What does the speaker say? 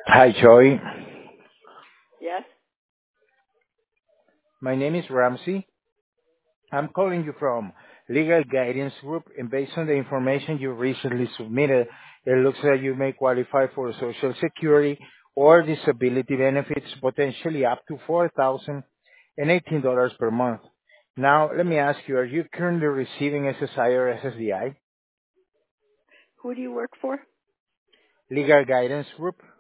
Hi, Joy. Yes. My name is Ramsey. I'm calling you from Legal Guidance Group, and based on the information you recently submitted, it looks like you may qualify for Social Security or disability benefits, potentially up to $4,018 per month. Now, let me ask you, are you currently receiving SSI or SSDI? Who do you work for? Legal Guidance Group?